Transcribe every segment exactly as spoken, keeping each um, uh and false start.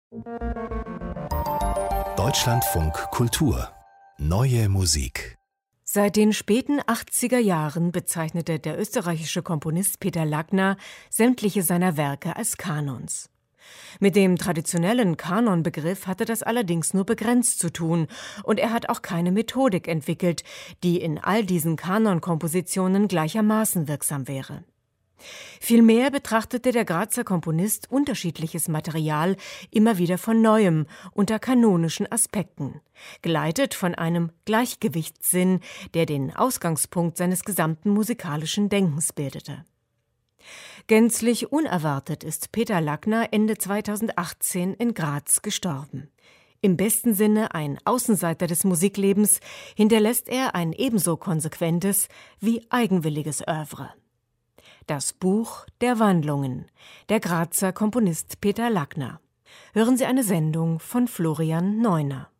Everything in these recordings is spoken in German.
Deutschlandfunk Kultur. Neue Musik. Seit den späten achtziger Jahren bezeichnete der österreichische Komponist Peter Lackner sämtliche seiner Werke als Kanons. Mit dem traditionellen Kanonbegriff hatte das allerdings nur begrenzt zu tun, und er hat auch keine Methodik entwickelt, die in all diesen Kanonkompositionen gleichermaßen wirksam wäre. Vielmehr betrachtete der Grazer Komponist unterschiedliches Material immer wieder von Neuem unter kanonischen Aspekten, geleitet von einem Gleichgewichtssinn, der den Ausgangspunkt seines gesamten musikalischen Denkens bildete. Gänzlich unerwartet ist Peter Lackner Ende zweitausendachtzehn in Graz gestorben. Im besten Sinne ein Außenseiter des Musiklebens hinterlässt er ein ebenso konsequentes wie eigenwilliges Œuvre. Das Buch der Wandlungen, der Grazer Komponist Peter Lackner. Hören Sie eine Sendung von Florian Neuner.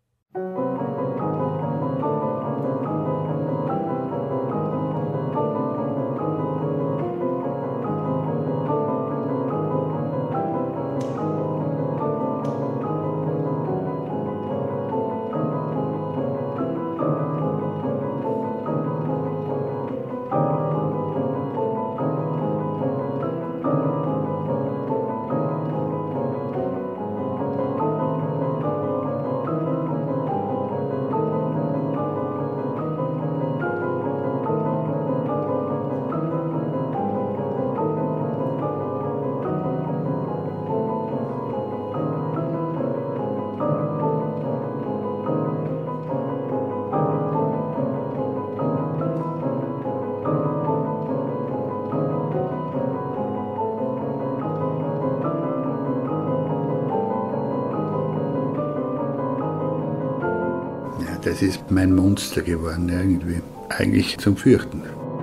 Das ist mein Monster geworden, irgendwie. Eigentlich zum Fürchten.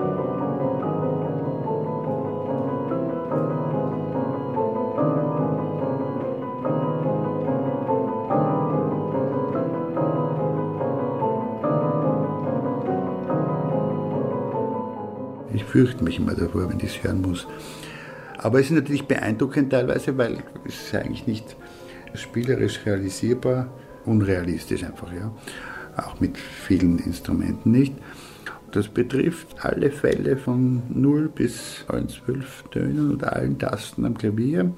Ich fürchte mich immer davor, wenn ich es hören muss. Aber es ist natürlich beeindruckend teilweise, weil es ist eigentlich nicht spielerisch realisierbar, unrealistisch einfach, ja. Auch mit vielen Instrumenten nicht. Das betrifft alle Fälle von null bis allen zwölf Tönen und allen Tasten am Klavier.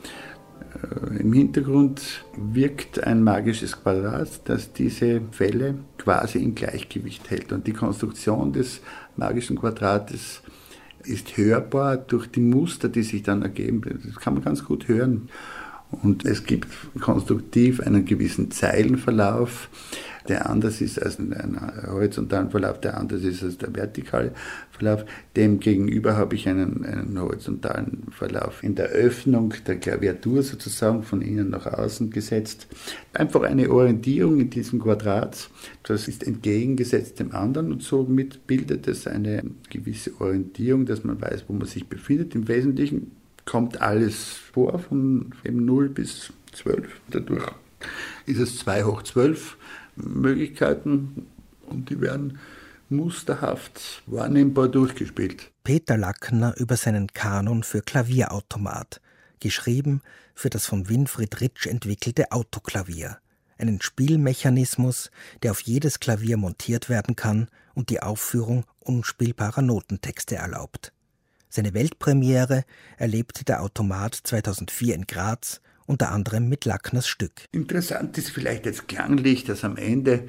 Äh, Im Hintergrund wirkt ein magisches Quadrat, das diese Fälle quasi im Gleichgewicht hält. Und die Konstruktion des magischen Quadrates ist hörbar durch die Muster, die sich dann ergeben. Das kann man ganz gut hören. Und es gibt konstruktiv einen gewissen Zeilenverlauf, der anders ist als ein horizontalen Verlauf, der anders ist als der vertikale Verlauf. Demgegenüber habe ich einen, einen horizontalen Verlauf in der Öffnung der Klaviatur sozusagen von innen nach außen gesetzt. Einfach eine Orientierung in diesem Quadrat, das ist entgegengesetzt dem anderen, und somit bildet es eine gewisse Orientierung, dass man weiß, wo man sich befindet. Im Wesentlichen kommt alles vor, von eben null bis zwölf. Dadurch ist es zwei hoch zwölf Möglichkeiten, und die werden musterhaft wahrnehmbar durchgespielt. Peter Lackner über seinen Kanon für Klavierautomat, geschrieben für das von Winfried Ritsch entwickelte Autoklavier. Einen Spielmechanismus, der auf jedes Klavier montiert werden kann und die Aufführung unspielbarer Notentexte erlaubt. Seine Weltpremiere erlebte der Automat zweitausendvier in Graz, unter anderem mit Lackners Stück. Interessant ist vielleicht jetzt klanglich, dass am Ende,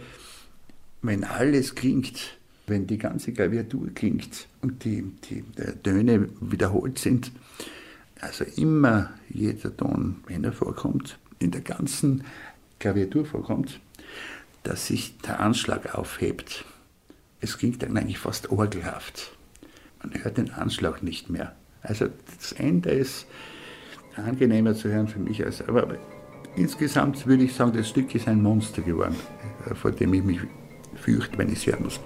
wenn alles klingt, wenn die ganze Klaviatur klingt und die, die, die Töne wiederholt sind, also immer jeder Ton, wenn er vorkommt, in der ganzen Klaviatur vorkommt, dass sich der Anschlag aufhebt. Es klingt dann eigentlich fast orgelhaft. Man hört den Anschlag nicht mehr. Also das Ende ist angenehmer zu hören für mich als. Aber, aber insgesamt würde ich sagen, das Stück ist ein Monster geworden, vor dem ich mich fürchte, wenn ich es hören muss.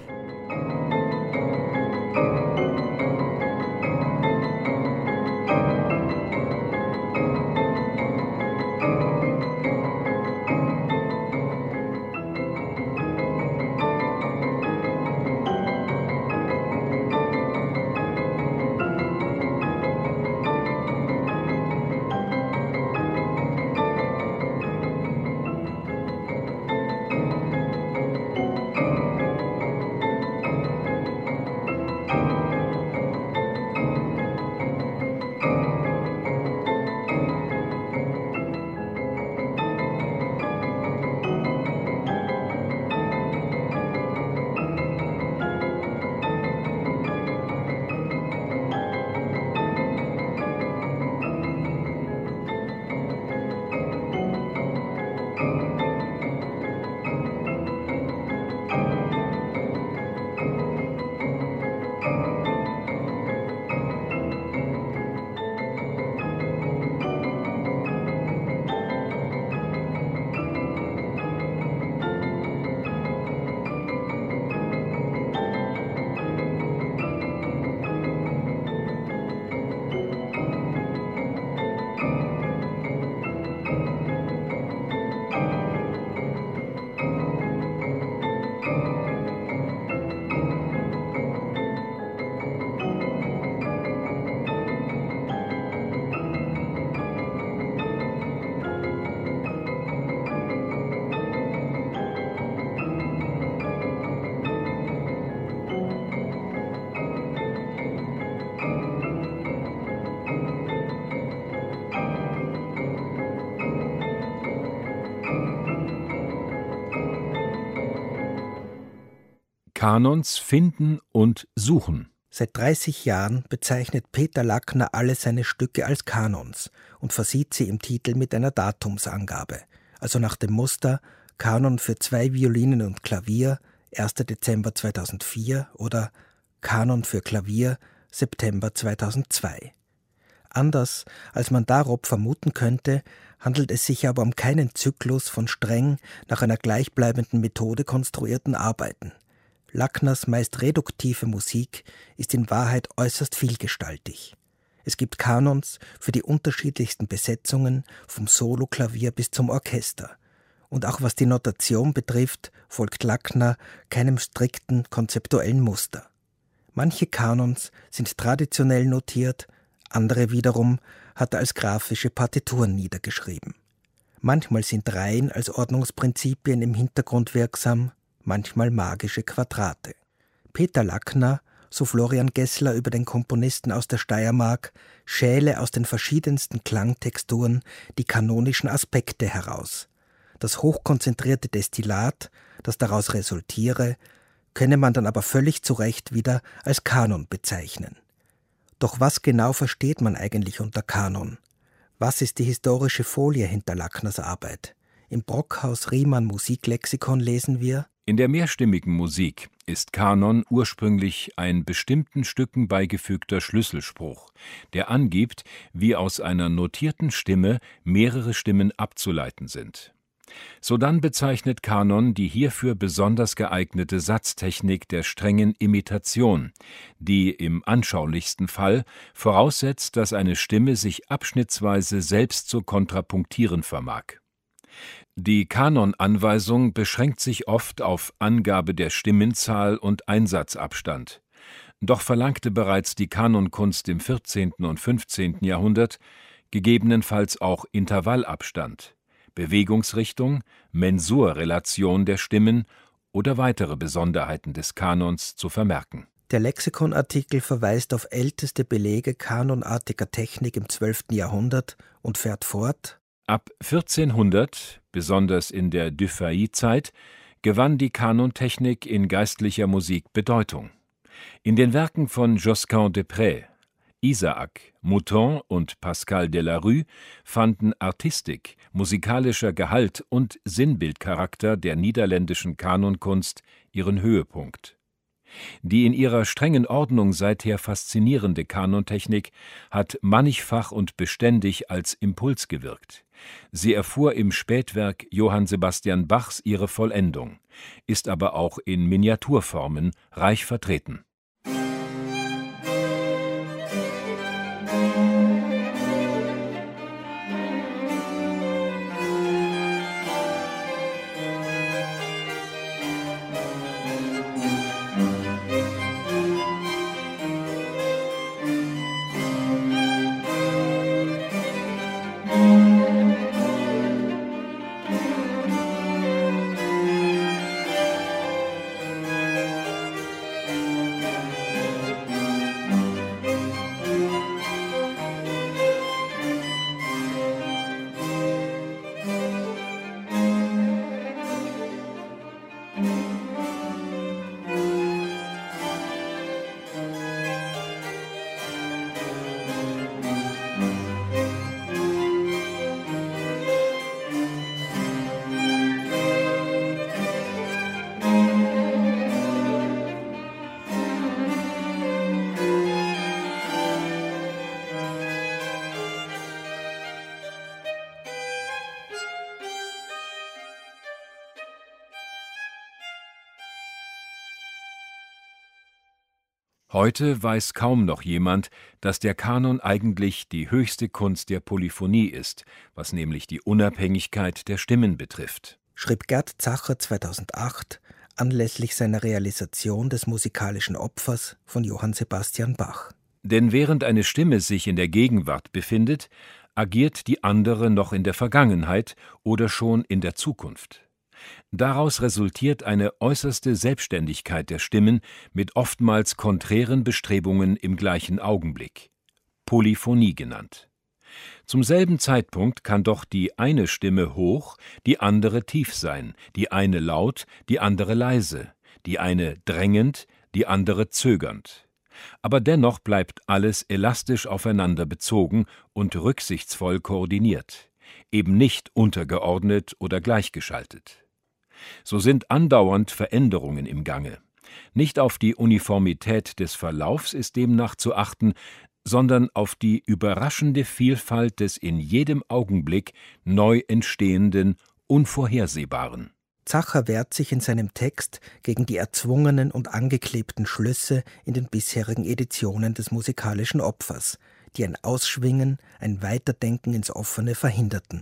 Kanons finden und suchen. Seit dreißig Jahren bezeichnet Peter Lackner alle seine Stücke als Kanons und versieht sie im Titel mit einer Datumsangabe, also nach dem Muster Kanon für zwei Violinen und Klavier, erster Dezember zweitausendvier oder Kanon für Klavier, September zweitausendzwei. Anders als man darob vermuten könnte, handelt es sich aber um keinen Zyklus von streng nach einer gleichbleibenden Methode konstruierten Arbeiten. Lackners meist reduktive Musik ist in Wahrheit äußerst vielgestaltig. Es gibt Kanons für die unterschiedlichsten Besetzungen, vom Soloklavier bis zum Orchester. Und auch was die Notation betrifft, folgt Lackner keinem strikten konzeptuellen Muster. Manche Kanons sind traditionell notiert, andere wiederum hat er als grafische Partituren niedergeschrieben. Manchmal sind Reihen als Ordnungsprinzipien im Hintergrund wirksam, manchmal magische Quadrate. Peter Lackner, so Florian Gessler über den Komponisten aus der Steiermark, schäle aus den verschiedensten Klangtexturen die kanonischen Aspekte heraus. Das hochkonzentrierte Destillat, das daraus resultiere, könne man dann aber völlig zu Recht wieder als Kanon bezeichnen. Doch was genau versteht man eigentlich unter Kanon? Was ist die historische Folie hinter Lackners Arbeit? Im Brockhaus-Riemann Musiklexikon lesen wir: In der mehrstimmigen Musik ist Kanon ursprünglich ein bestimmten Stücken beigefügter Schlüsselspruch, der angibt, wie aus einer notierten Stimme mehrere Stimmen abzuleiten sind. Sodann bezeichnet Kanon die hierfür besonders geeignete Satztechnik der strengen Imitation, die im anschaulichsten Fall voraussetzt, dass eine Stimme sich abschnittsweise selbst zu kontrapunktieren vermag. Die Kanonanweisung beschränkt sich oft auf Angabe der Stimmenzahl und Einsatzabstand. Doch verlangte bereits die Kanonkunst im vierzehnten und fünfzehnten Jahrhundert gegebenenfalls auch Intervallabstand, Bewegungsrichtung, Mensurrelation der Stimmen oder weitere Besonderheiten des Kanons zu vermerken. Der Lexikonartikel verweist auf älteste Belege kanonartiger Technik im zwölften Jahrhundert und fährt fort: Ab vierzehnhundert, besonders in der Dufay-Zeit, gewann die Kanontechnik in geistlicher Musik Bedeutung. In den Werken von Josquin des Près, Isaac, Mouton und Pascal Delarue fanden Artistik, musikalischer Gehalt und Sinnbildcharakter der niederländischen Kanonkunst ihren Höhepunkt. Die in ihrer strengen Ordnung seither faszinierende Kanontechnik hat mannigfach und beständig als Impuls gewirkt. Sie erfuhr im Spätwerk Johann Sebastian Bachs ihre Vollendung, ist aber auch in Miniaturformen reich vertreten. Heute weiß kaum noch jemand, dass der Kanon eigentlich die höchste Kunst der Polyphonie ist, was nämlich die Unabhängigkeit der Stimmen betrifft. Schrieb Gerd Zacher zweitausendacht anlässlich seiner Realisation des musikalischen Opfers von Johann Sebastian Bach. Denn während eine Stimme sich in der Gegenwart befindet, agiert die andere noch in der Vergangenheit oder schon in der Zukunft. Daraus resultiert eine äußerste Selbstständigkeit der Stimmen mit oftmals konträren Bestrebungen im gleichen Augenblick, Polyphonie genannt. Zum selben Zeitpunkt kann doch die eine Stimme hoch, die andere tief sein, die eine laut, die andere leise, die eine drängend, die andere zögernd. Aber dennoch bleibt alles elastisch aufeinander bezogen und rücksichtsvoll koordiniert, eben nicht untergeordnet oder gleichgeschaltet. So sind andauernd Veränderungen im Gange. Nicht auf die Uniformität des Verlaufs ist demnach zu achten, sondern auf die überraschende Vielfalt des in jedem Augenblick neu entstehenden, Unvorhersehbaren. Zacher wehrt sich in seinem Text gegen die erzwungenen und angeklebten Schlüsse in den bisherigen Editionen des musikalischen Opfers, die ein Ausschwingen, ein Weiterdenken ins Offene verhinderten.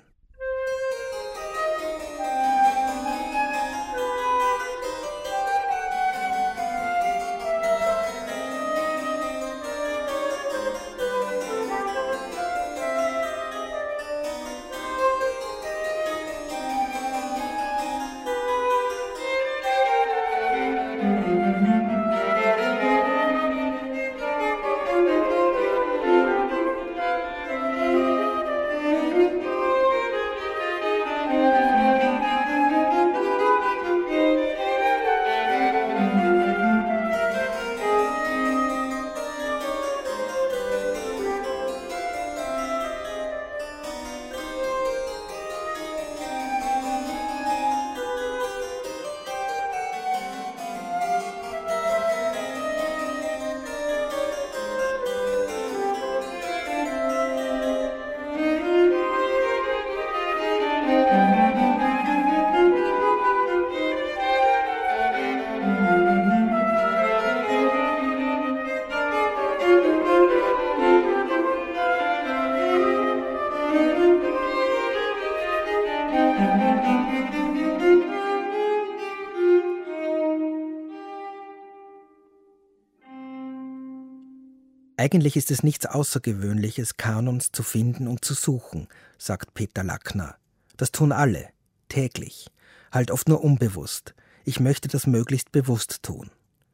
Eigentlich ist es nichts Außergewöhnliches, Kanons zu finden und zu suchen, sagt Peter Lackner. Das tun alle, täglich, halt oft nur unbewusst. Ich möchte das möglichst bewusst tun.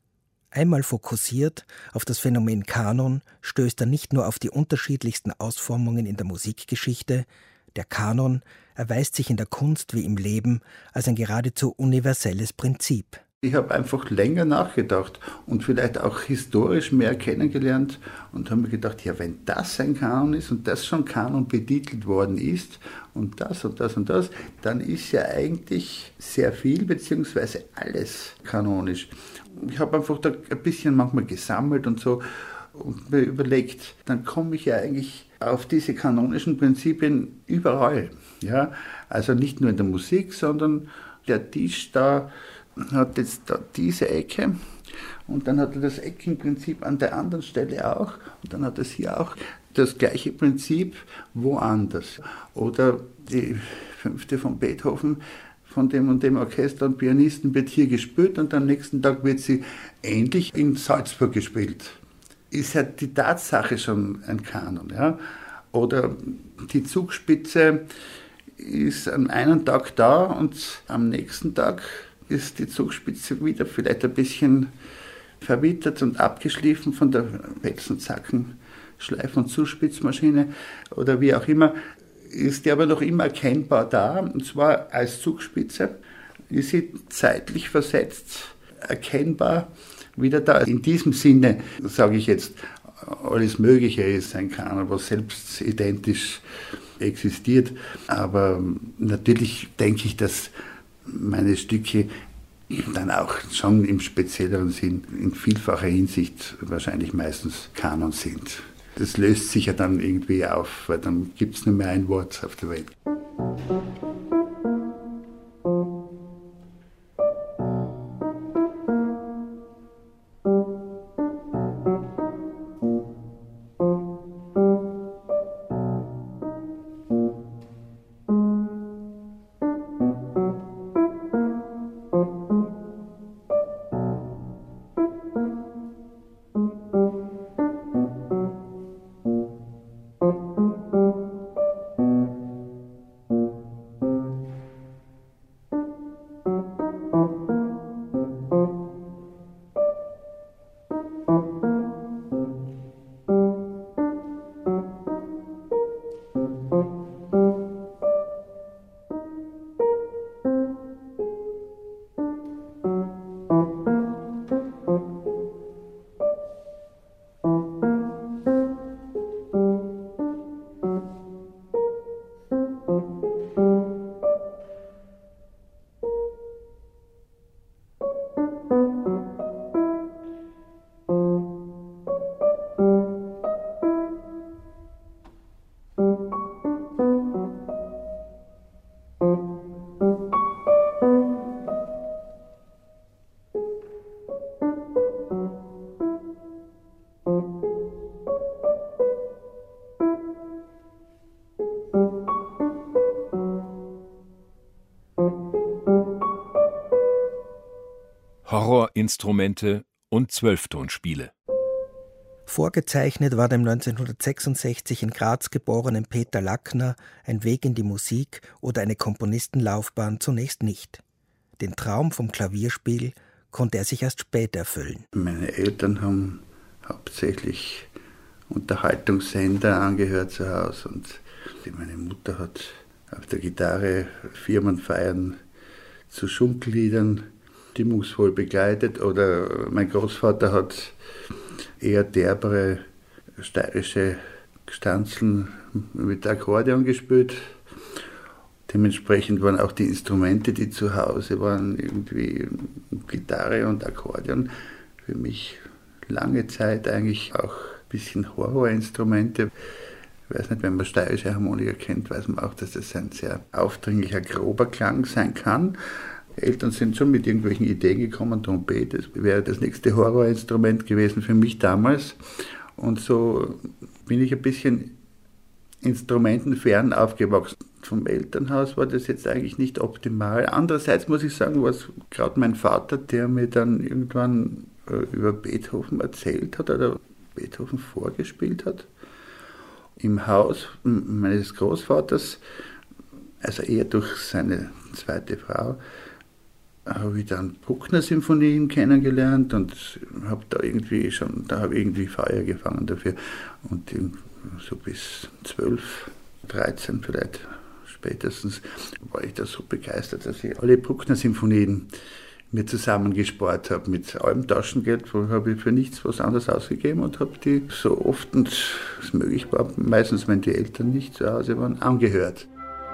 Einmal fokussiert auf das Phänomen Kanon, stößt er nicht nur auf die unterschiedlichsten Ausformungen in der Musikgeschichte. Der Kanon erweist sich in der Kunst wie im Leben als ein geradezu universelles Prinzip. Ich habe einfach länger nachgedacht und vielleicht auch historisch mehr kennengelernt und habe mir gedacht, ja, wenn das ein Kanon ist und das schon Kanon betitelt worden ist und das und das und das, dann ist ja eigentlich sehr viel beziehungsweise alles kanonisch. Ich habe einfach da ein bisschen manchmal gesammelt und so und mir überlegt, dann komme ich ja eigentlich auf diese kanonischen Prinzipien überall. Ja? Also nicht nur in der Musik, sondern der Tisch da hat jetzt da diese Ecke und dann hat er das Eckenprinzip an der anderen Stelle auch und dann hat es hier auch das gleiche Prinzip woanders. Oder die fünfte von Beethoven von dem und dem Orchester und Pianisten wird hier gespielt und am nächsten Tag wird sie ähnlich in Salzburg gespielt. Ist ja die Tatsache schon ein Kanon. Ja? Oder die Zugspitze ist an einem Tag da und am nächsten Tag ist die Zugspitze wieder vielleicht ein bisschen verwittert und abgeschliffen von der Wechsel- und Zackenschleif- und Zuspitzmaschine oder wie auch immer, ist die aber noch immer erkennbar da, und zwar als Zugspitze ist sie zeitlich versetzt erkennbar wieder da. In diesem Sinne sage ich jetzt, alles Mögliche ist ein Kanon, was selbst identisch existiert, aber natürlich denke ich, dass meine Stücke dann auch schon im spezielleren Sinn in vielfacher Hinsicht wahrscheinlich meistens Kanon sind. Das löst sich ja dann irgendwie auf, weil dann gibt es nur mehr ein Wort auf der Welt. Horrorinstrumente und Zwölftonspiele. Vorgezeichnet war dem neunzehnhundertsechsundsechzig in Graz geborenen Peter Lackner ein Weg in die Musik oder eine Komponistenlaufbahn zunächst nicht. Den Traum vom Klavierspiel konnte er sich erst später erfüllen. Meine Eltern haben hauptsächlich Unterhaltungssender angehört zu Hause und meine Mutter hat auf der Gitarre Firmenfeiern zu Schunkelliedern stimmungsvoll begleitet oder mein Großvater hat eher derbere steirische Stanzen mit Akkordeon gespielt. Dementsprechend waren auch die Instrumente, die zu Hause waren, irgendwie Gitarre und Akkordeon. Für mich lange Zeit eigentlich auch ein bisschen Horrorinstrumente. Ich weiß nicht, wenn man steirische Harmoniker kennt, weiß man auch, dass das ein sehr aufdringlicher, grober Klang sein kann. Eltern sind schon mit irgendwelchen Ideen gekommen, Trompete, das wäre das nächste Horrorinstrument gewesen für mich damals. Und so bin ich ein bisschen instrumentenfern aufgewachsen. Vom Elternhaus war das jetzt eigentlich nicht optimal. Andererseits muss ich sagen, was gerade mein Vater, der mir dann irgendwann äh, über Beethoven erzählt hat oder Beethoven vorgespielt hat, im Haus meines Großvaters, also eher durch seine zweite Frau, habe ich dann Bruckner-Symphonien kennengelernt und habe da irgendwie schon, da habe ich irgendwie Feuer gefangen dafür. Und so bis zwölf, dreizehn vielleicht spätestens war ich da so begeistert, dass ich alle Bruckner-Symphonien mir zusammengespart habe. Mit allem Taschengeld habe ich für nichts was anderes ausgegeben und habe die so oft und es möglich war, meistens wenn die Eltern nicht zu Hause waren, angehört.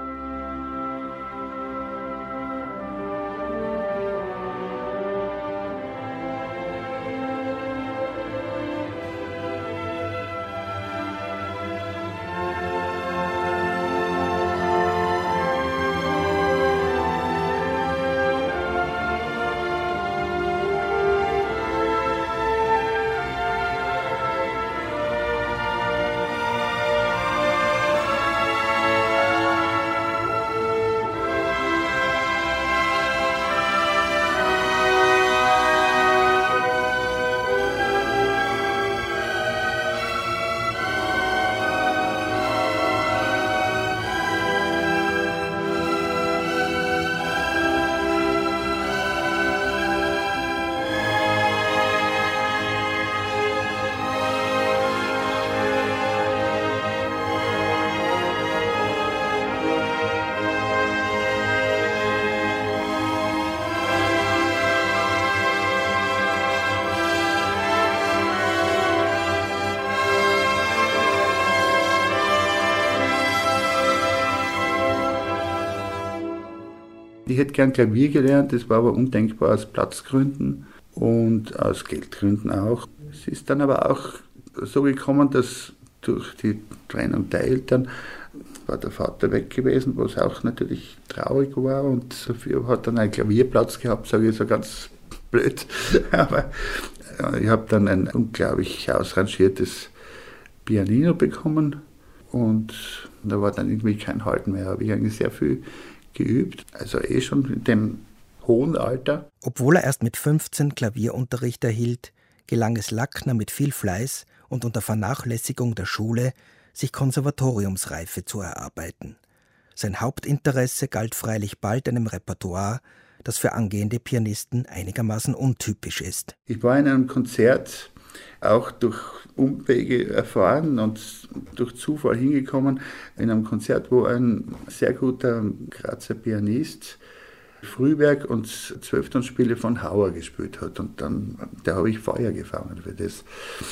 Ich hätte gern Klavier gelernt, das war aber undenkbar aus Platzgründen und aus Geldgründen auch. Es ist dann aber auch so gekommen, dass durch die Trennung der Eltern war der Vater weg gewesen, was auch natürlich traurig war und dafür hat dann ein Klavierplatz gehabt, sage ich so ganz blöd. Aber ich habe dann ein unglaublich ausrangiertes Pianino bekommen und da war dann irgendwie kein Halt mehr. Habe ich eigentlich sehr viel geübt, also eh schon in dem hohen Alter. Obwohl er erst mit fünfzehn Klavierunterricht erhielt, gelang es Lackner mit viel Fleiß und unter Vernachlässigung der Schule, sich Konservatoriumsreife zu erarbeiten. Sein Hauptinteresse galt freilich bald einem Repertoire, das für angehende Pianisten einigermaßen untypisch ist. Ich war in einem Konzert auch durch Umwege erfahren und durch Zufall hingekommen, in einem Konzert, wo ein sehr guter Grazer Pianist Frühwerk und Zwölftonspiele von Hauer gespielt hat. Und dann, da habe ich Feuer gefangen für das.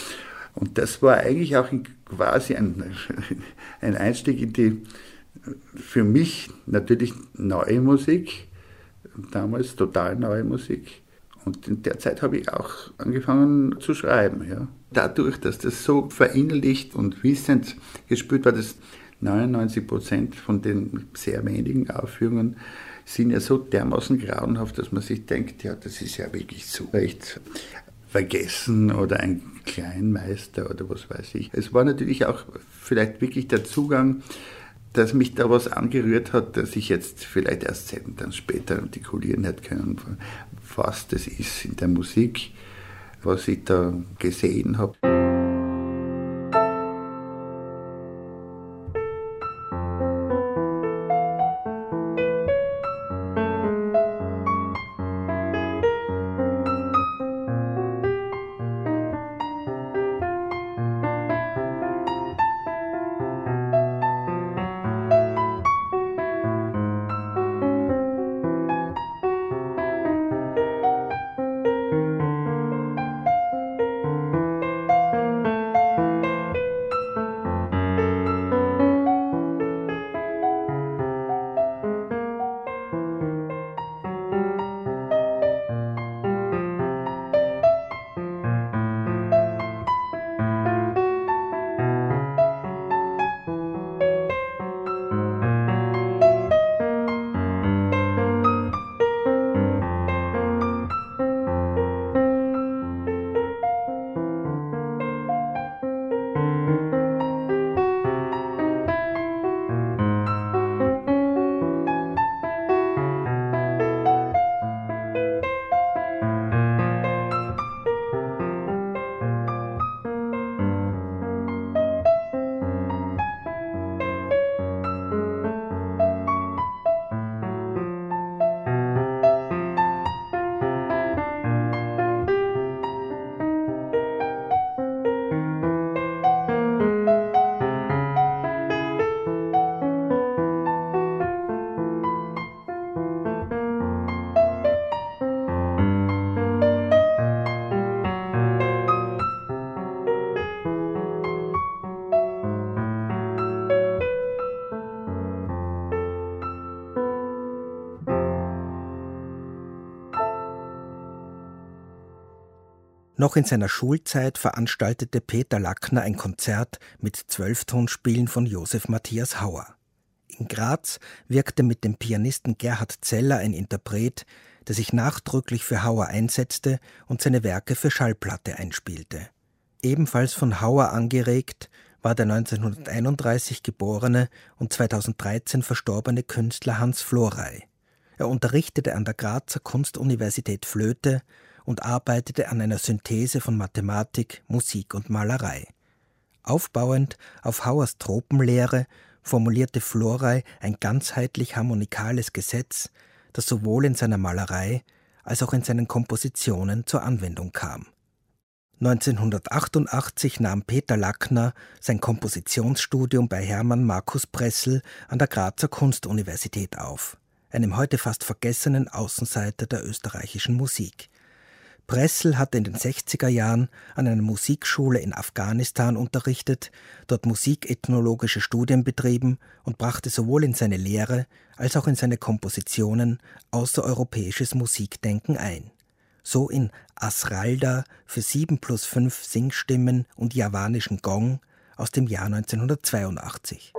Und das war eigentlich auch quasi ein, ein Einstieg in die für mich natürlich neue Musik, damals total neue Musik. Und in der Zeit habe ich auch angefangen zu schreiben. Ja. Dadurch, dass das so verinnerlicht und wissend gespielt war, dass neunundneunzig Prozent von den sehr wenigen Aufführungen sind ja so dermaßen grauenhaft, dass man sich denkt, ja, das ist ja wirklich so recht vergessen oder ein Kleinmeister oder was weiß ich. Es war natürlich auch vielleicht wirklich der Zugang, dass mich da was angerührt hat, dass ich jetzt vielleicht erst dann später artikulieren hätte können, was das ist in der Musik, was ich da gesehen habe. Noch in seiner Schulzeit veranstaltete Peter Lackner ein Konzert mit Zwölftonspielen von Josef Matthias Hauer. In Graz wirkte mit dem Pianisten Gerhard Zeller ein Interpret, der sich nachdrücklich für Hauer einsetzte und seine Werke für Schallplatte einspielte. Ebenfalls von Hauer angeregt war der neunzehnhunderteinunddreißig geborene und zweitausenddreizehn verstorbene Künstler Hans Florey. Er unterrichtete an der Grazer Kunstuniversität Flöte und arbeitete an einer Synthese von Mathematik, Musik und Malerei. Aufbauend auf Hauers Tropenlehre formulierte Florey ein ganzheitlich harmonikales Gesetz, das sowohl in seiner Malerei als auch in seinen Kompositionen zur Anwendung kam. neunzehnhundertachtundachtzig nahm Peter Lackner sein Kompositionsstudium bei Hermann Markus Pressel an der Grazer Kunstuniversität auf, einem heute fast vergessenen Außenseiter der österreichischen Musik. Pressel hatte in den sechziger Jahren an einer Musikschule in Afghanistan unterrichtet, dort musikethnologische Studien betrieben und brachte sowohl in seine Lehre als auch in seine Kompositionen außereuropäisches Musikdenken ein. So in Asralda für sieben plus fünf Singstimmen und javanischen Gong aus dem Jahr neunzehnhundertzweiundachtzig.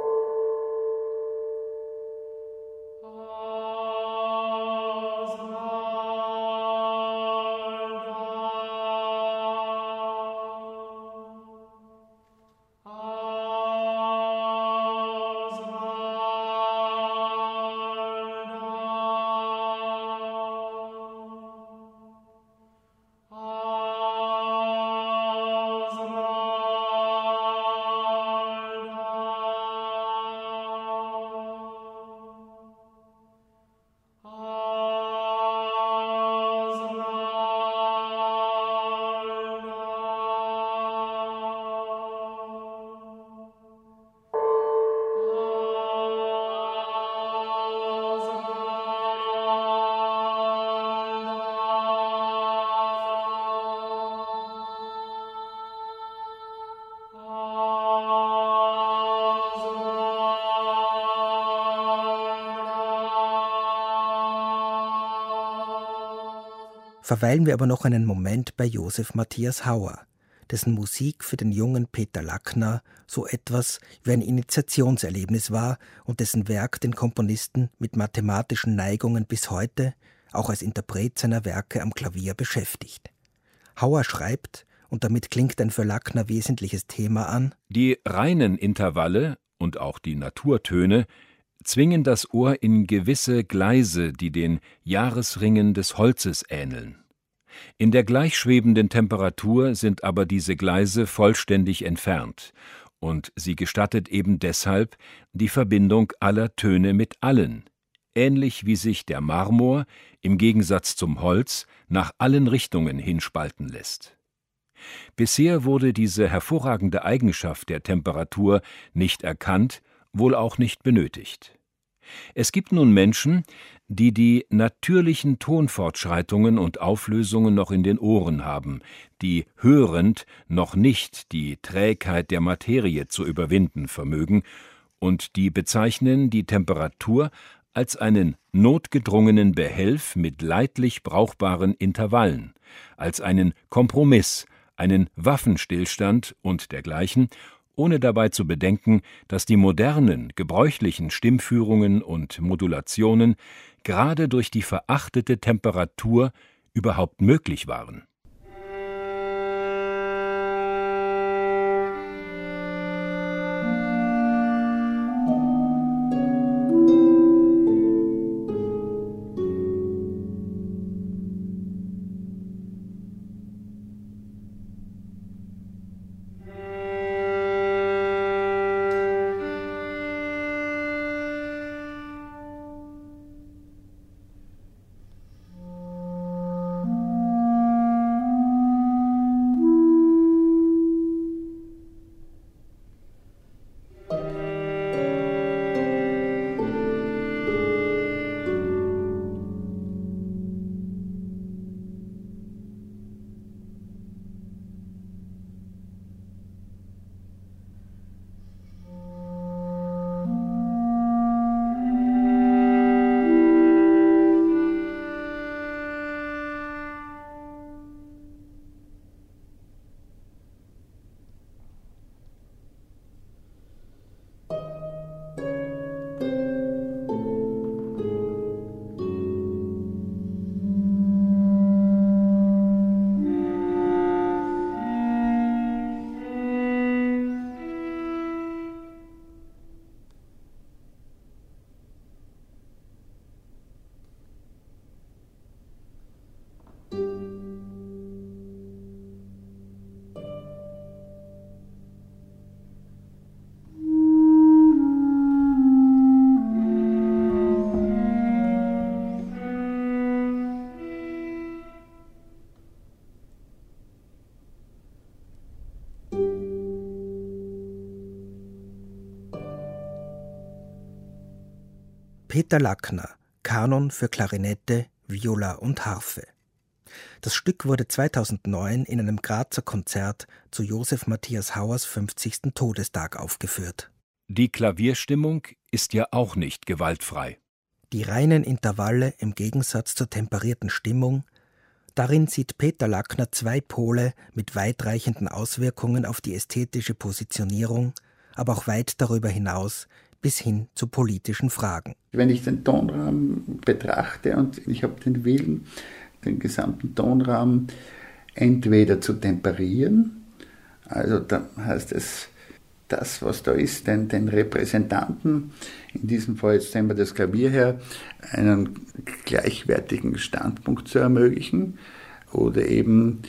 Verweilen wir aber noch einen Moment bei Josef Matthias Hauer, dessen Musik für den jungen Peter Lackner so etwas wie ein Initiationserlebnis war und dessen Werk den Komponisten mit mathematischen Neigungen bis heute, auch als Interpret seiner Werke am Klavier, beschäftigt. Hauer schreibt, und damit klingt ein für Lackner wesentliches Thema an: Die reinen Intervalle und auch die Naturtöne zwingen das Ohr in gewisse Gleise, die den Jahresringen des Holzes ähneln. In der gleichschwebenden Temperatur sind aber diese Gleise vollständig entfernt, und sie gestattet eben deshalb die Verbindung aller Töne mit allen, ähnlich wie sich der Marmor im Gegensatz zum Holz nach allen Richtungen hinspalten lässt. Bisher wurde diese hervorragende Eigenschaft der Temperatur nicht erkannt, wohl auch nicht benötigt. Es gibt nun Menschen, die die natürlichen Tonfortschreitungen und Auflösungen noch in den Ohren haben, die hörend noch nicht die Trägheit der Materie zu überwinden vermögen, und die bezeichnen die Temperatur als einen notgedrungenen Behelf mit leidlich brauchbaren Intervallen, als einen Kompromiss, einen Waffenstillstand und dergleichen, ohne dabei zu bedenken, dass die modernen, gebräuchlichen Stimmführungen und Modulationen gerade durch die verachtete Temperatur überhaupt möglich waren. Peter Lackner, Kanon für Klarinette, Viola und Harfe. Das Stück wurde zweitausendneun in einem Grazer Konzert zu Josef Matthias Hauers fünfzigsten Todestag aufgeführt. Die Klavierstimmung ist ja auch nicht gewaltfrei. Die reinen Intervalle im Gegensatz zur temperierten Stimmung, darin sieht Peter Lackner zwei Pole mit weitreichenden Auswirkungen auf die ästhetische Positionierung, aber auch weit darüber hinaus bis hin zu politischen Fragen. Wenn ich den Tonraum betrachte und ich habe den Willen, den gesamten Tonraum entweder zu temperieren, also da heißt es, das, was da ist, den, den Repräsentanten, in diesem Fall jetzt nehmen wir das Klavier her, einen gleichwertigen Standpunkt zu ermöglichen oder eben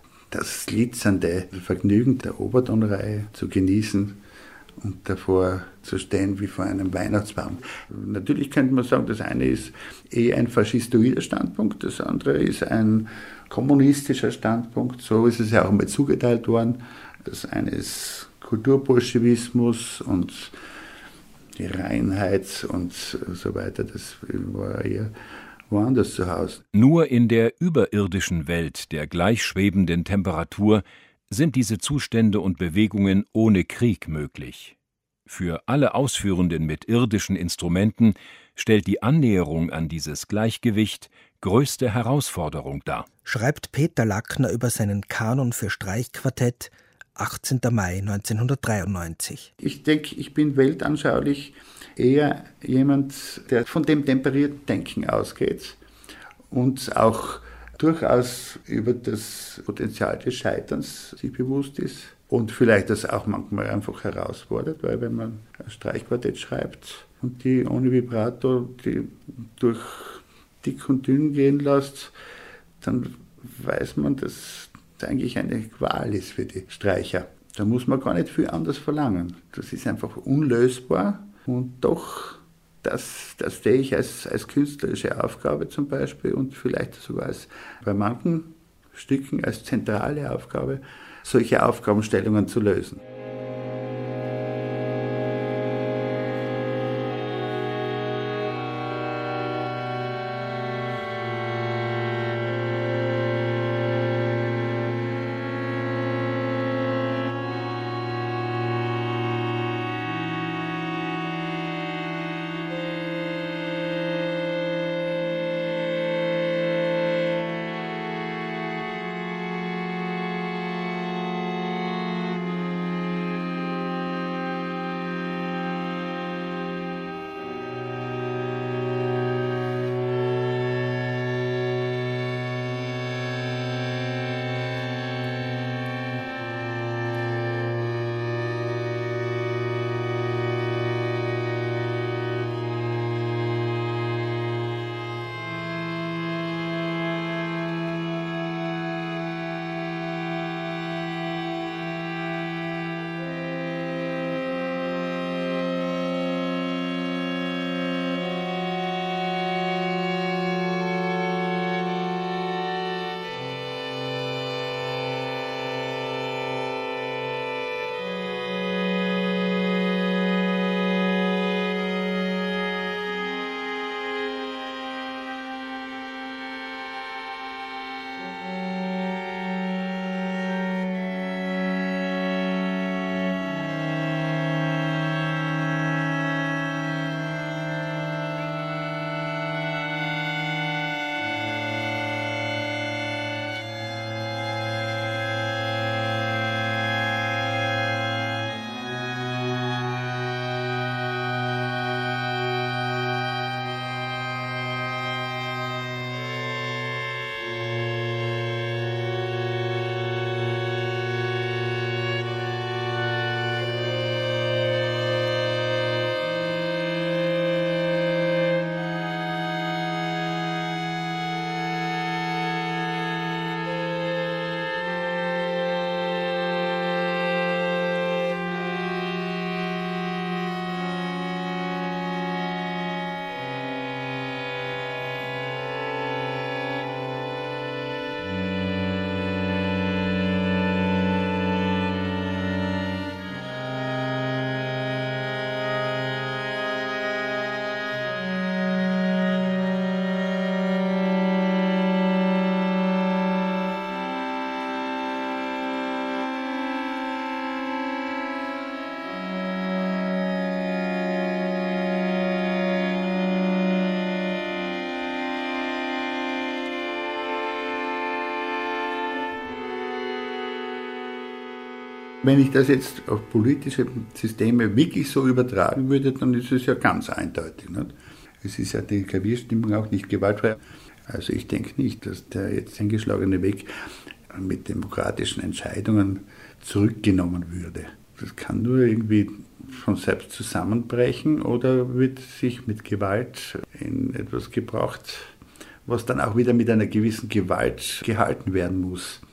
das glitzernde Vergnügen der Obertonreihe zu genießen und davor zu stehen wie vor einem Weihnachtsbaum. Natürlich könnte man sagen, das eine ist eher ein faschistoider Standpunkt, das andere ist ein kommunistischer Standpunkt. So ist es ja auch einmal zugeteilt worden. Das eine ist Kulturbolschewismus und die Reinheit und so weiter. Das war eher woanders zu Hause. Nur in der überirdischen Welt der gleichschwebenden Temperatur sind diese Zustände und Bewegungen ohne Krieg möglich. Für alle Ausführenden mit irdischen Instrumenten stellt die Annäherung an dieses Gleichgewicht größte Herausforderung dar. Schreibt Peter Lackner über seinen Kanon für Streichquartett, achtzehnten Mai neunzehnhundertdreiundneunzig. Ich denke, ich bin weltanschaulich eher jemand, der von dem temperierten Denken ausgeht und auch durchaus über das Potenzial des Scheiterns sich bewusst ist und vielleicht das auch manchmal einfach herausfordert, weil wenn man ein Streichquartett schreibt, und die ohne Vibrato die durch dick und dünn gehen lässt, dann weiß man, dass das eigentlich eine Qual ist für die Streicher. Da muss man gar nicht viel anders verlangen. Das ist einfach unlösbar und doch, das, das sehe ich als, als künstlerische Aufgabe zum Beispiel und vielleicht sogar als bei manchen Stücken als zentrale Aufgabe, solche Aufgabenstellungen zu lösen. Wenn ich das jetzt auf politische Systeme wirklich so übertragen würde, dann ist es ja ganz eindeutig. Nicht? Es ist ja die Klavierstimmung auch nicht gewaltfrei. Also ich denke nicht, dass der jetzt eingeschlagene Weg mit demokratischen Entscheidungen zurückgenommen würde. Das kann nur irgendwie von selbst zusammenbrechen oder wird sich mit Gewalt in etwas gebracht, was dann auch wieder mit einer gewissen Gewalt gehalten werden muss.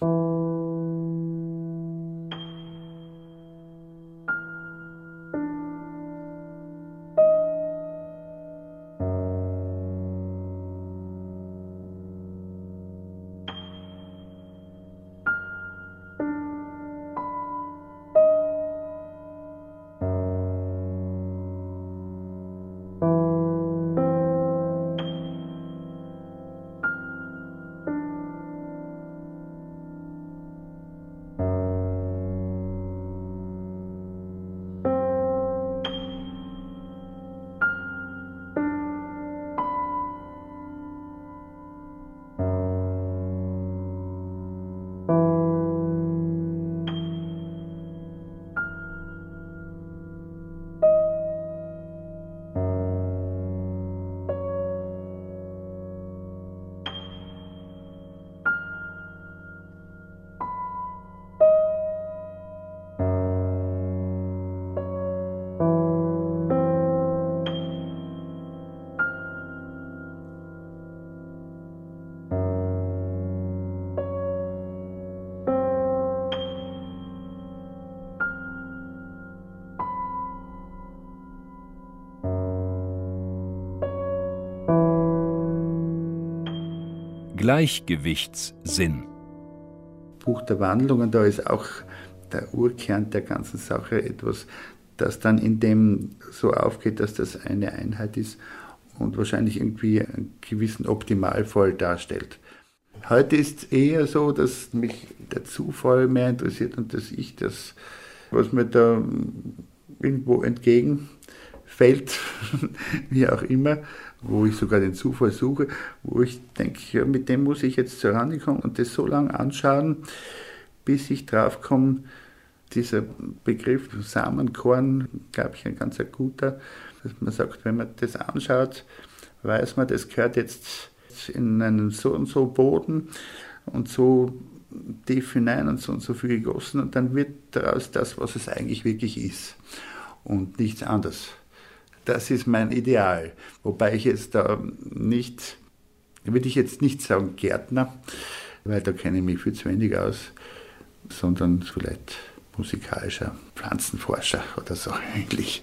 Gleichgewichtssinn. Buch der Wandlungen, da ist auch der Urkern der ganzen Sache etwas, das dann in dem so aufgeht, dass das eine Einheit ist und wahrscheinlich irgendwie einen gewissen Optimalfall darstellt. Heute ist es eher so, dass mich der Zufall mehr interessiert und dass ich das, was mir da irgendwo entgegenfällt, wie auch immer, wo ich sogar den Zufall suche, wo ich denke, ja, mit dem muss ich jetzt zur Rande kommen und das so lange anschauen, bis ich drauf komme, dieser Begriff Samenkorn, glaube ich, ein ganz guter, dass man sagt, wenn man das anschaut, weiß man, das gehört jetzt in einen so und so Boden und so tief hinein und so und so viel gegossen und dann wird daraus das, was es eigentlich wirklich ist und nichts anderes. Das ist mein Ideal, wobei ich jetzt da nicht, würde ich jetzt nicht sagen Gärtner, weil da kenne ich mich viel zu wenig aus, sondern vielleicht musikalischer Pflanzenforscher oder so eigentlich.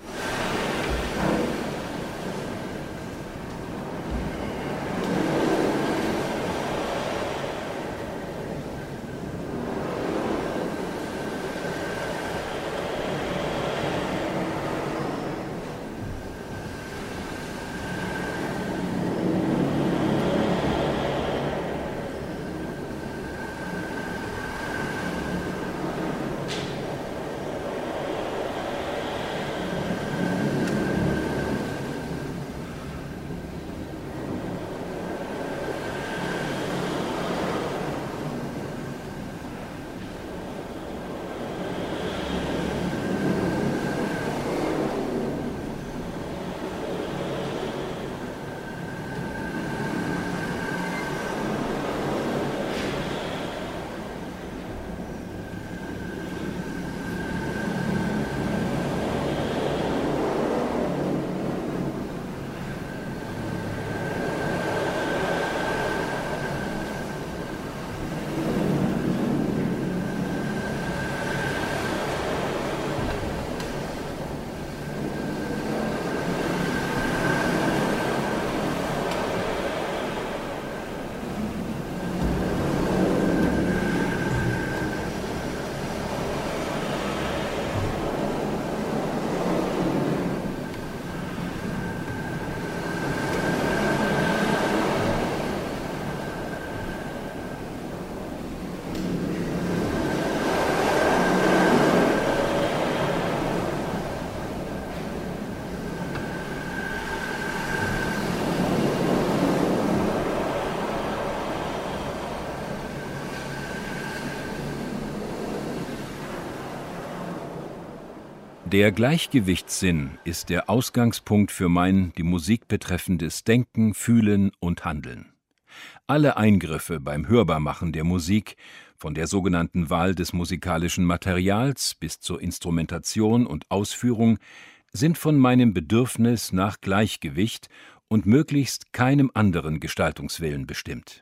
Der Gleichgewichtssinn ist der Ausgangspunkt für mein die Musik betreffendes Denken, Fühlen und Handeln. Alle Eingriffe beim Hörbarmachen der Musik, von der sogenannten Wahl des musikalischen Materials bis zur Instrumentation und Ausführung, sind von meinem Bedürfnis nach Gleichgewicht und möglichst keinem anderen Gestaltungswillen bestimmt.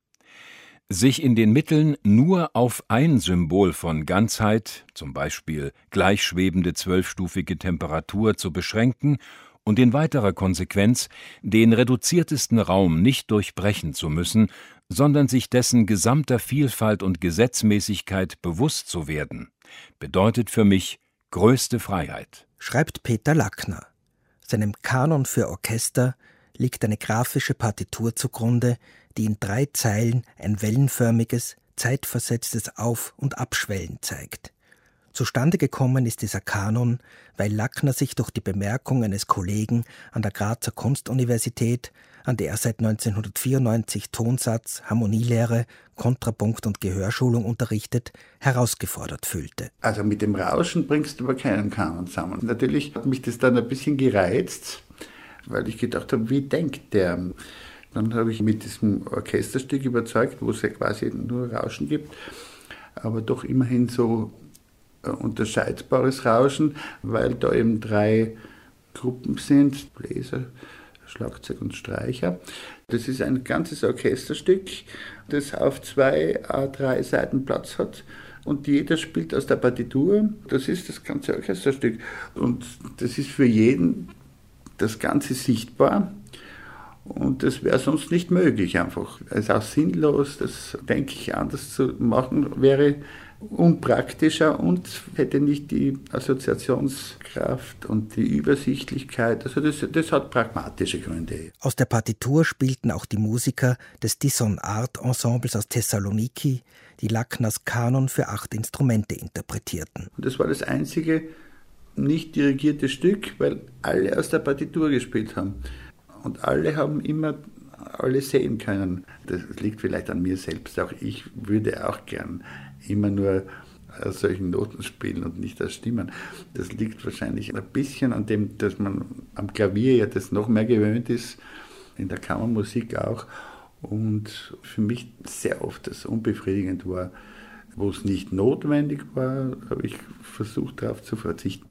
Sich in den Mitteln nur auf ein Symbol von Ganzheit, zum Beispiel gleichschwebende zwölfstufige Temperatur, zu beschränken und in weiterer Konsequenz den reduziertesten Raum nicht durchbrechen zu müssen, sondern sich dessen gesamter Vielfalt und Gesetzmäßigkeit bewusst zu werden, bedeutet für mich größte Freiheit. Schreibt Peter Lackner. Seinem Kanon für Orchester liegt eine grafische Partitur zugrunde, die in drei Zeilen ein wellenförmiges, zeitversetztes Auf- und Abschwellen zeigt. Zustande gekommen ist dieser Kanon, weil Lackner sich durch die Bemerkung eines Kollegen an der Grazer Kunstuniversität, an der er seit neunzehnhundertvierundneunzig Tonsatz, Harmonielehre, Kontrapunkt und Gehörschulung unterrichtet, herausgefordert fühlte. Also mit dem Rauschen bringst du aber keinen Kanon zusammen. Natürlich hat mich das dann ein bisschen gereizt, weil ich gedacht habe, wie denkt der? Dann habe ich mit diesem Orchesterstück überzeugt, wo es ja quasi nur Rauschen gibt, aber doch immerhin so unterscheidbares Rauschen, weil da eben drei Gruppen sind, Bläser, Schlagzeug und Streicher. Das ist ein ganzes Orchesterstück, das auf zwei A drei Seiten Platz hat und jeder spielt aus der Partitur. Das ist das ganze Orchesterstück und das ist für jeden das Ganze sichtbar. Und das wäre sonst nicht möglich einfach. Es ist auch sinnlos, das, denke ich, anders zu machen, wäre unpraktischer und hätte nicht die Assoziationskraft und die Übersichtlichkeit. Also das, das hat pragmatische Gründe. Aus der Partitur spielten auch die Musiker des Tison Art Ensembles aus Thessaloniki, die Lackners Kanon für acht Instrumente interpretierten. Und das war das einzige nicht dirigierte Stück, weil alle aus der Partitur gespielt haben. Und alle haben immer alle sehen können. Das liegt vielleicht an mir selbst. Auch ich würde auch gern immer nur aus solchen Noten spielen und nicht aus Stimmen. Das liegt wahrscheinlich ein bisschen an dem, dass man am Klavier ja das noch mehr gewöhnt ist, in der Kammermusik auch. Und für mich sehr oft das unbefriedigend war, wo es nicht notwendig war, habe ich versucht, darauf zu verzichten.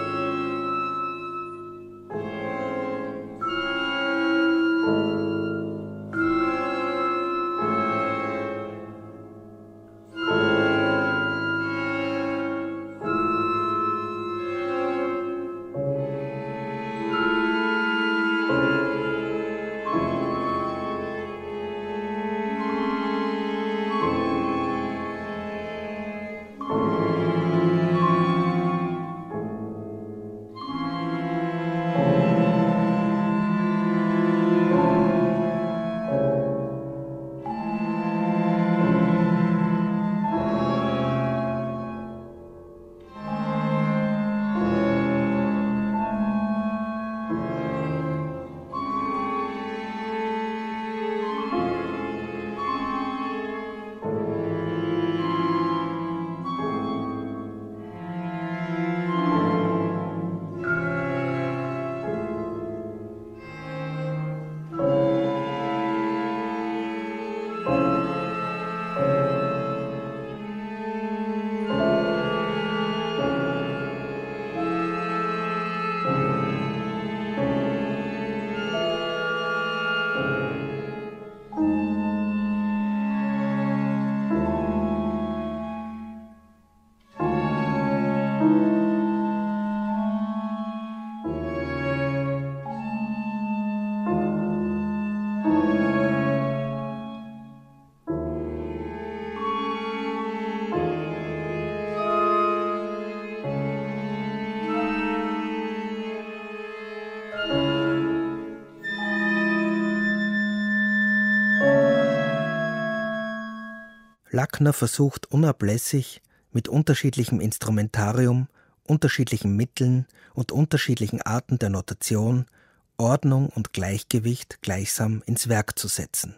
Lackner versucht unablässig, mit unterschiedlichem Instrumentarium, unterschiedlichen Mitteln und unterschiedlichen Arten der Notation Ordnung und Gleichgewicht gleichsam ins Werk zu setzen.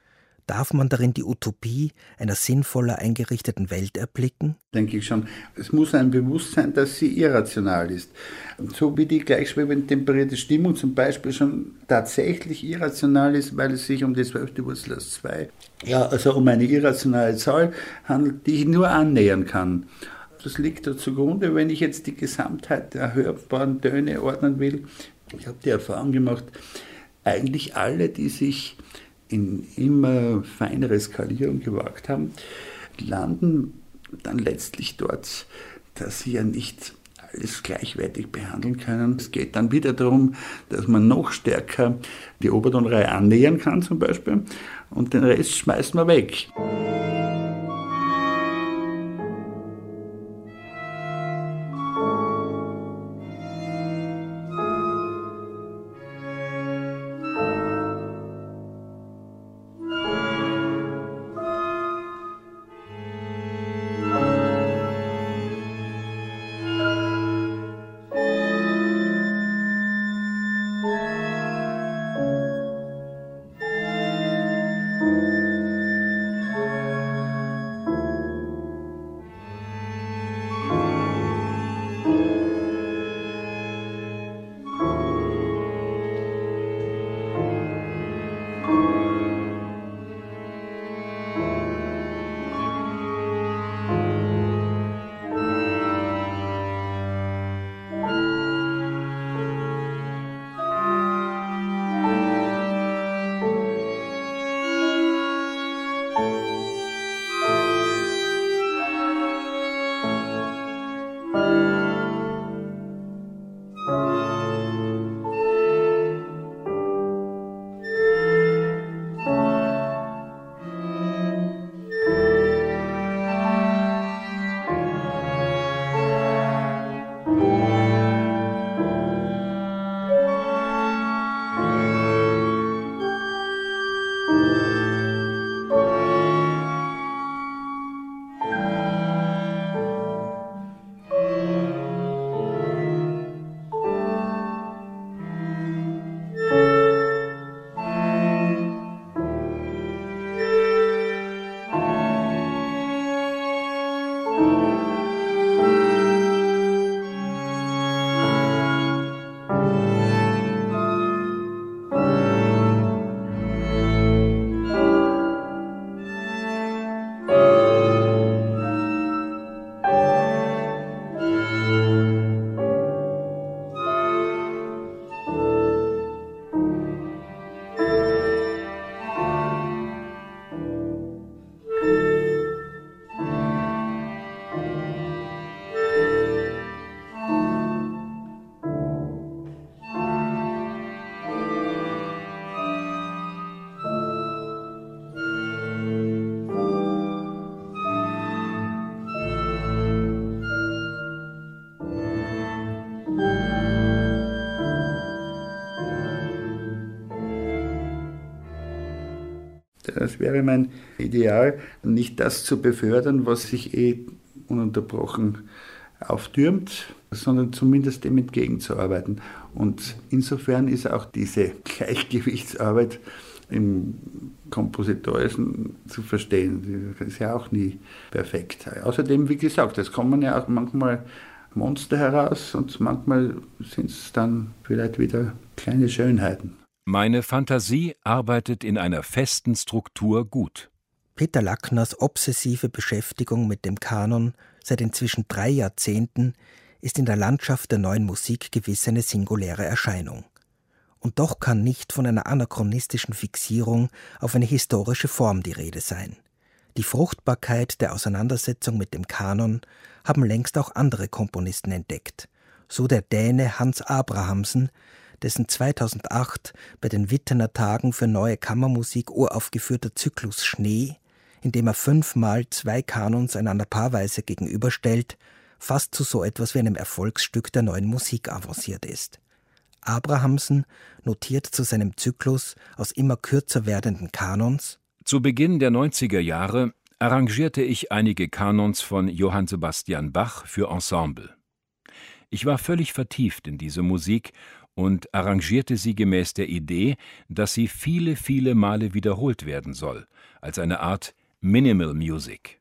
Darf man darin die Utopie einer sinnvoller eingerichteten Welt erblicken? Denke ich schon. Es muss ein Bewusstsein, dass sie irrational ist. So wie die gleichschwebend temperierte Stimmung zum Beispiel schon tatsächlich irrational ist, weil es sich um die zwölfte Wurzel aus zwei, ja, also um eine irrationale Zahl handelt, die ich nur annähern kann. Das liegt da zugrunde, wenn ich jetzt die Gesamtheit der hörbaren Töne ordnen will. Ich habe die Erfahrung gemacht, eigentlich alle, die sich in immer feinere Skalierung gewagt haben, landen dann letztlich dort, dass sie ja nicht alles gleichwertig behandeln können. Es geht dann wieder darum, dass man noch stärker die Obertonreihe annähern kann zum Beispiel und den Rest schmeißt man weg. das wäre mein Ideal, nicht das zu befördern, was sich eh ununterbrochen auftürmt, sondern zumindest dem entgegenzuarbeiten. Und insofern ist auch diese Gleichgewichtsarbeit im Kompositorischen zu verstehen. Das ist ja auch nie perfekt. Außerdem, wie gesagt, es kommen ja auch manchmal Monster heraus und manchmal sind es dann vielleicht wieder kleine Schönheiten. Meine Fantasie arbeitet in einer festen Struktur gut. Peter Lackners obsessive Beschäftigung mit dem Kanon seit inzwischen drei Jahrzehnten ist in der Landschaft der neuen Musik gewiss eine singuläre Erscheinung. Und doch kann nicht von einer anachronistischen Fixierung auf eine historische Form die Rede sein. Die Fruchtbarkeit der Auseinandersetzung mit dem Kanon haben längst auch andere Komponisten entdeckt. So der Däne Hans Abrahamsen, dessen zweitausendacht bei den Wittener Tagen für neue Kammermusik uraufgeführter Zyklus Schnee, in dem er fünfmal zwei Kanons einander paarweise gegenüberstellt, fast zu so etwas wie einem Erfolgsstück der neuen Musik avanciert ist. Abrahamsen notiert zu seinem Zyklus aus immer kürzer werdenden Kanons: Zu Beginn der neunziger Jahre arrangierte ich einige Kanons von Johann Sebastian Bach für Ensemble. Ich war völlig vertieft in diese Musik und arrangierte sie gemäß der Idee, dass sie viele, viele Male wiederholt werden soll, als eine Art Minimal Music.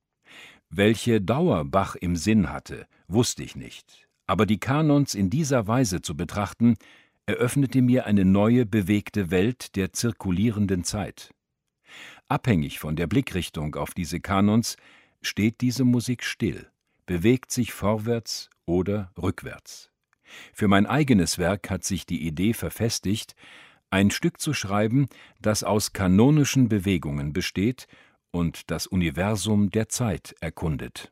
Welche Dauer Bach im Sinn hatte, wusste ich nicht, aber die Kanons in dieser Weise zu betrachten, eröffnete mir eine neue, bewegte Welt der zirkulierenden Zeit. Abhängig von der Blickrichtung auf diese Kanons steht diese Musik still, bewegt sich vorwärts oder rückwärts. Für mein eigenes Werk hat sich die Idee verfestigt, ein Stück zu schreiben, das aus kanonischen Bewegungen besteht und das Universum der Zeit erkundet.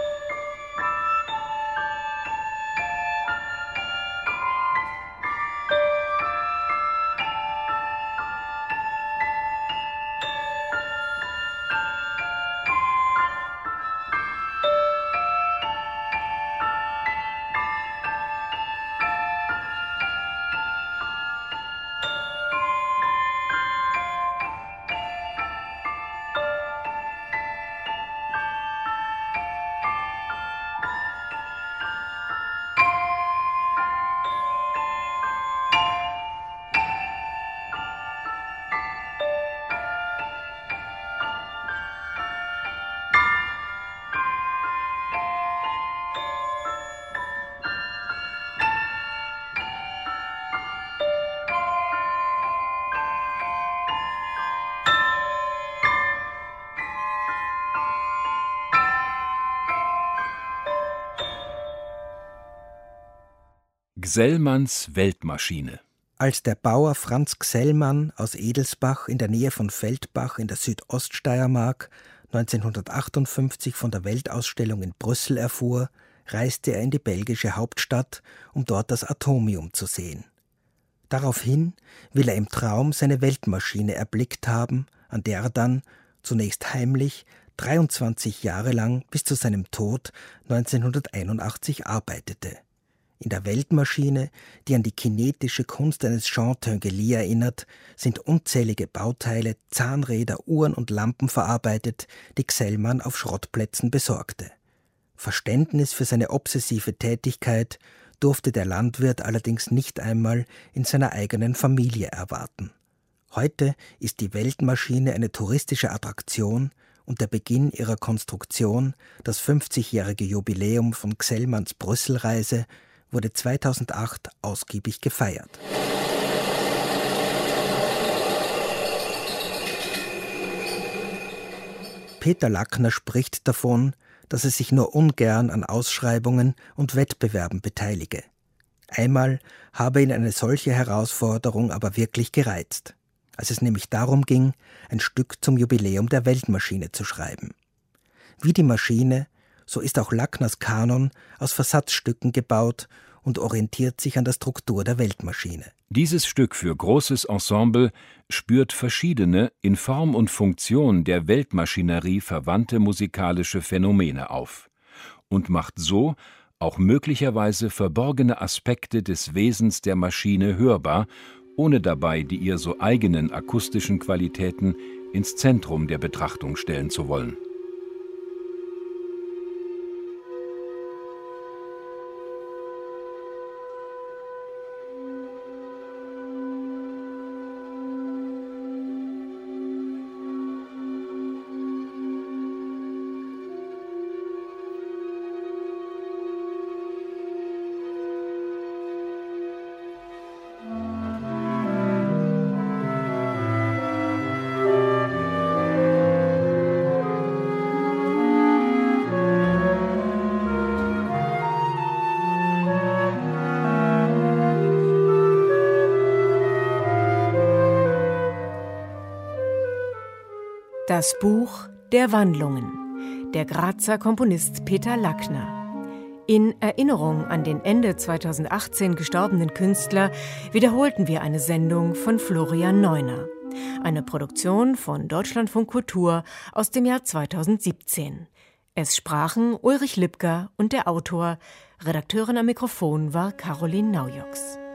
Gsellmanns Weltmaschine. Als der Bauer Franz Gsellmann aus Edelsbach in der Nähe von Feldbach in der Südoststeiermark neunzehnhundertachtundfünfzig von der Weltausstellung in Brüssel erfuhr, reiste er in die belgische Hauptstadt, um dort das Atomium zu sehen. Daraufhin will er im Traum seine Weltmaschine erblickt haben, an der er dann, zunächst heimlich, dreiundzwanzig Jahre lang bis zu seinem Tod neunzehnhunderteinundachtzig arbeitete. In der Weltmaschine, die an die kinetische Kunst eines Jean Tinguely erinnert, sind unzählige Bauteile, Zahnräder, Uhren und Lampen verarbeitet, die Gsellmann auf Schrottplätzen besorgte. Verständnis für seine obsessive Tätigkeit durfte der Landwirt allerdings nicht einmal in seiner eigenen Familie erwarten. Heute ist die Weltmaschine eine touristische Attraktion und der Beginn ihrer Konstruktion, das fünfzigjährige Jubiläum von Gsellmanns Brüsselreise, wurde zweitausendacht ausgiebig gefeiert. Peter Lackner spricht davon, dass er sich nur ungern an Ausschreibungen und Wettbewerben beteilige. Einmal habe ihn eine solche Herausforderung aber wirklich gereizt, als es nämlich darum ging, ein Stück zum Jubiläum der Weltmaschine zu schreiben. Wie die Maschine, so ist auch Lackners Kanon aus Versatzstücken gebaut und orientiert sich an der Struktur der Weltmaschine. Dieses Stück für großes Ensemble spürt verschiedene, in Form und Funktion der Weltmaschinerie verwandte musikalische Phänomene auf und macht so auch möglicherweise verborgene Aspekte des Wesens der Maschine hörbar, ohne dabei die ihr so eigenen akustischen Qualitäten ins Zentrum der Betrachtung stellen zu wollen. Das Buch der Wandlungen, der Grazer Komponist Peter Lackner. In Erinnerung an den Ende zweitausendachtzehn gestorbenen Künstler wiederholten wir eine Sendung von Florian Neuner. Eine Produktion von Deutschlandfunk Kultur aus dem Jahr zweitausendsiebzehn. Es sprachen Ulrich Lipker und der Autor. Redakteurin am Mikrofon war Caroline Naujoks.